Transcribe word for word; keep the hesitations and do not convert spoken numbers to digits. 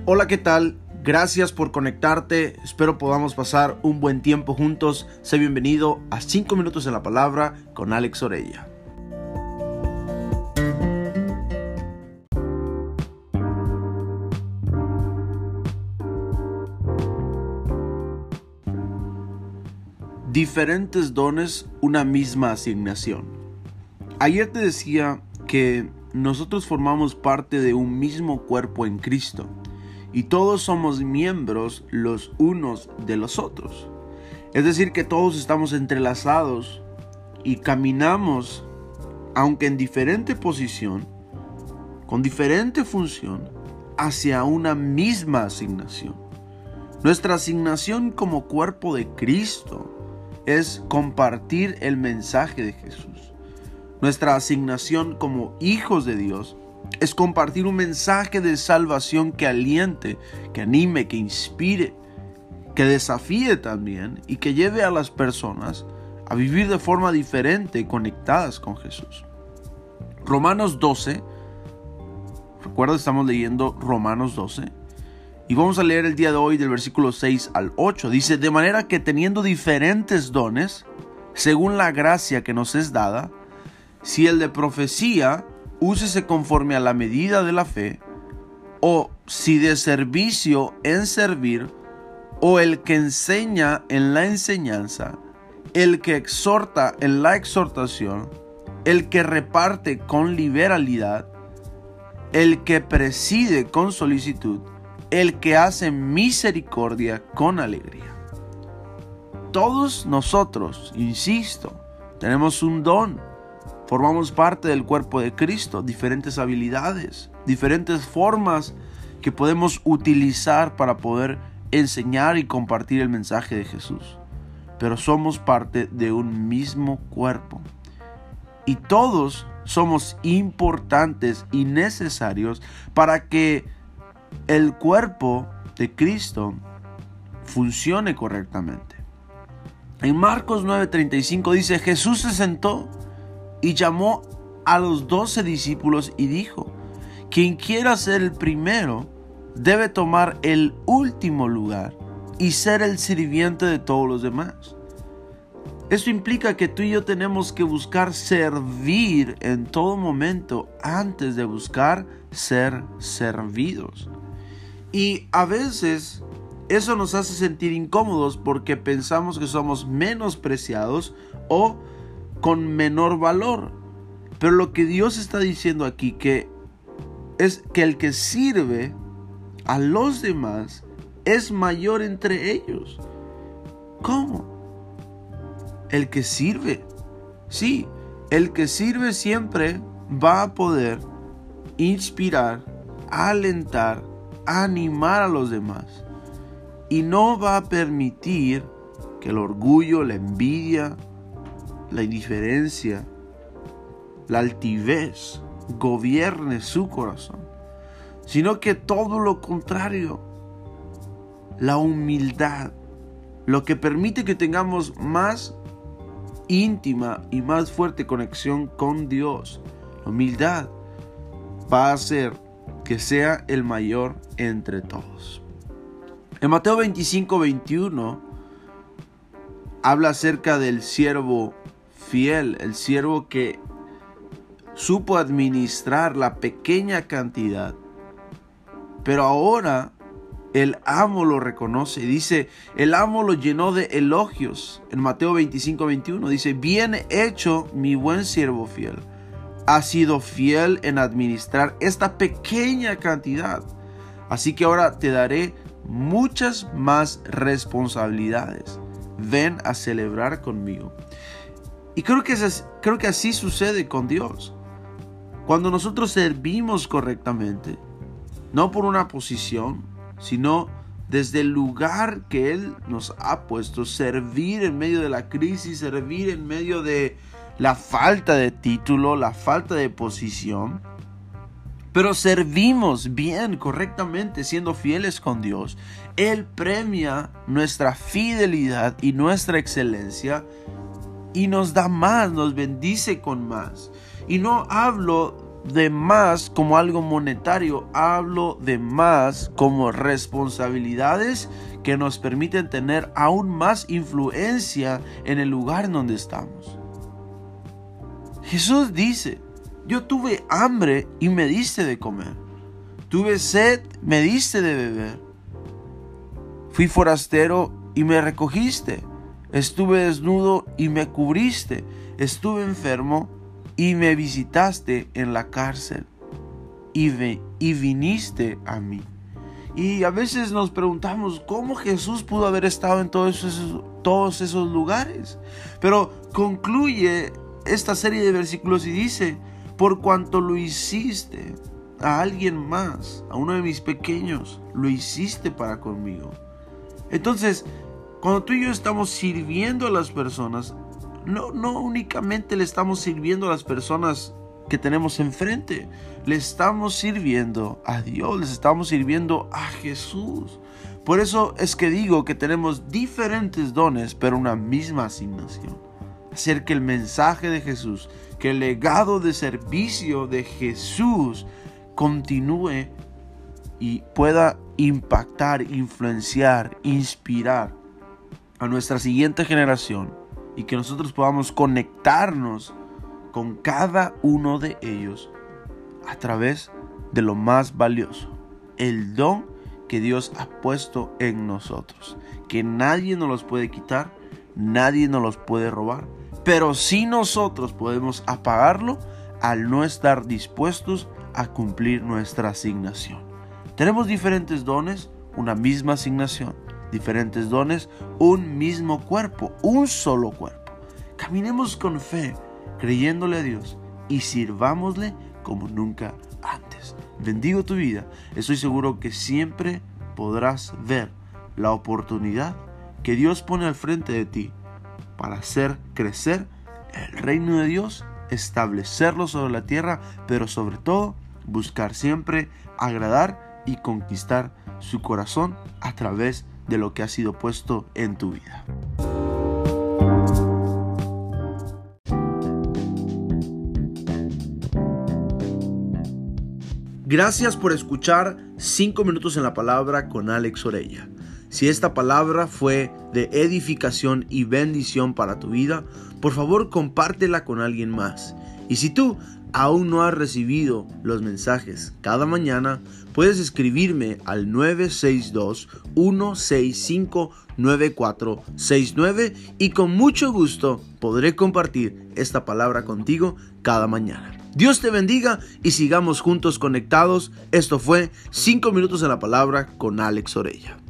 Hola, ¿qué tal? Gracias por conectarte. Espero podamos pasar un buen tiempo juntos. Sé bienvenido a cinco minutos en la palabra con Alex Orella. Diferentes dones, una misma asignación. Ayer te decía que nosotros formamos parte de un mismo cuerpo en Cristo y todos somos miembros los unos de los otros. Es decir, que todos estamos entrelazados y caminamos, aunque en diferente posición, con diferente función, hacia una misma asignación. Nuestra asignación como cuerpo de Cristo es compartir el mensaje de Jesús. Nuestra asignación como hijos de Dios es compartir un mensaje de salvación que aliente, que anime, que inspire, que desafíe también y que lleve a las personas a vivir de forma diferente, conectadas con Jesús. Romanos doce, recuerda, estamos leyendo Romanos doce. Y vamos a leer el día de hoy del versículo seis al ocho. Dice, de manera que teniendo diferentes dones, según la gracia que nos es dada, si el de profecía, úsese conforme a la medida de la fe, o si de servicio en servir, o el que enseña en la enseñanza, el que exhorta en la exhortación, el que reparte con liberalidad, el que preside con solicitud, el que hace misericordia con alegría. Todos nosotros, insisto, tenemos un don. Formamos parte del cuerpo de Cristo, diferentes habilidades, diferentes formas que podemos utilizar para poder enseñar y compartir el mensaje de Jesús. Pero somos parte de un mismo cuerpo. Y todos somos importantes y necesarios para que el cuerpo de Cristo funcione correctamente. En Marcos nueve treinta y cinco dice, Jesús se sentó y llamó a los doce discípulos y dijo, quien quiera ser el primero debe tomar el último lugar y ser el sirviente de todos los demás. Esto implica que tú y yo tenemos que buscar servir en todo momento antes de buscar ser servidos. Y a veces eso nos hace sentir incómodos porque pensamos que somos menospreciados o con menor valor. Pero lo que Dios está diciendo aquí que es que el que sirve a los demás es mayor entre ellos. ¿Cómo? El que sirve. Sí, el que sirve siempre va a poder inspirar, alentar, animar a los demás. Y no va a permitir que el orgullo, la envidia, la indiferencia, la altivez gobierne su corazón, sino que todo lo contrario, la humildad, lo que permite que tengamos más íntima y más fuerte conexión con Dios. La humildad va a hacer que sea el mayor entre todos. En Mateo veinticinco veintiuno habla acerca del siervo fiel, el siervo que supo administrar la pequeña cantidad, pero ahora el amo lo reconoce. Dice, el amo lo llenó de elogios. En Mateo veinticinco veintiuno dice, bien hecho, mi buen siervo fiel. Has sido fiel en administrar esta pequeña cantidad. Así que ahora te daré muchas más responsabilidades. Ven a celebrar conmigo. Y creo que, es, creo que así sucede con Dios. Cuando nosotros servimos correctamente, no por una posición, sino desde el lugar que Él nos ha puesto, servir en medio de la crisis, servir en medio de la falta de título, la falta de posición, pero servimos bien, correctamente, siendo fieles con Dios. Él premia nuestra fidelidad y nuestra excelencia y nos da más, nos bendice con más. Y no hablo de más como algo monetario, hablo de más como responsabilidades que nos permiten tener aún más influencia en el lugar en donde estamos. Jesús dice: yo tuve hambre y me diste de comer. Tuve sed, me diste de beber. Fui forastero y me recogiste. Estuve desnudo y me cubriste. Estuve enfermo y me visitaste en la cárcel. Y, ve, y viniste a mí. Y a veces nos preguntamos cómo Jesús pudo haber estado en todos esos, todos esos lugares. Pero concluye esta serie de versículos y dice: por cuanto lo hiciste a alguien más, a uno de mis pequeños, lo hiciste para conmigo. Entonces, cuando tú y yo estamos sirviendo a las personas, no, no únicamente le estamos sirviendo a las personas que tenemos enfrente, le estamos sirviendo a Dios, les estamos sirviendo a Jesús. Por eso es que digo que tenemos diferentes dones, pero una misma asignación. Hacer que el mensaje de Jesús, que el legado de servicio de Jesús continúe y pueda impactar, influenciar, inspirar a nuestra siguiente generación, y que nosotros podamos conectarnos con cada uno de ellos a través de lo más valioso, el don que Dios ha puesto en nosotros, que nadie nos los puede quitar, nadie nos los puede robar, pero sí nosotros podemos apagarlo al no estar dispuestos a cumplir nuestra asignación. Tenemos diferentes dones, una misma asignación. Diferentes dones, un mismo cuerpo, un solo cuerpo. Caminemos con fe, creyéndole a Dios, y sirvámosle como nunca antes. Bendigo tu vida. Estoy seguro que siempre podrás ver la oportunidad que Dios pone al frente de ti para hacer crecer el reino de Dios, establecerlo sobre la tierra, pero sobre todo buscar siempre agradar y conquistar su corazón a través de lo que ha sido puesto en tu vida. Gracias por escuchar cinco minutos en la palabra con Alex Orella. Si esta palabra fue de edificación y bendición para tu vida, por favor compártela con alguien más. Y si tú aún no has recibido los mensajes cada mañana, puedes escribirme al nueve seis dos, uno seis cinco, nueve cuatro seis nueve y con mucho gusto podré compartir esta palabra contigo cada mañana. Dios te bendiga y sigamos juntos conectados. Esto fue cinco minutos en la palabra con Alex Orella.